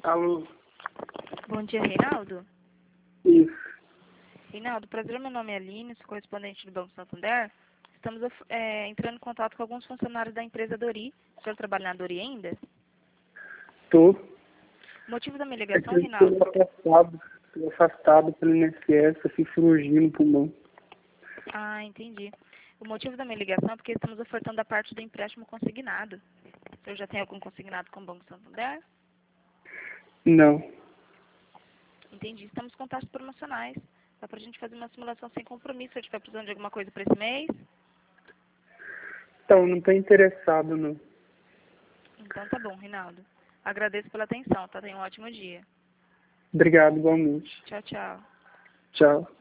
Alô? Bom dia, Reinaldo. Isso. Reinaldo, prazer, meu nome é Aline, sou correspondente do Banco Santander. Estamos entrando em contato com alguns funcionários da empresa Dori. O senhor trabalha na Dori ainda? Tô. O motivo da minha É ligação, que eu Reinaldo... estou afastado pelo INSS, eu fiz cirurgia no pulmão. Ah, entendi. O motivo da minha ligação é porque estamos ofertando a parte do empréstimo consignado. O senhor já tem algum consignado com o Banco Santander? Não. Entendi. Estamos com taxas promocionais. Dá pra gente fazer uma simulação sem compromisso. Se eu estiver precisando de alguma coisa para esse mês. Então, não estou interessado, não. Então tá bom, Reinaldo. Agradeço pela atenção, tá? Tenha um ótimo dia. Obrigado, igualmente. Tchau, tchau. Tchau.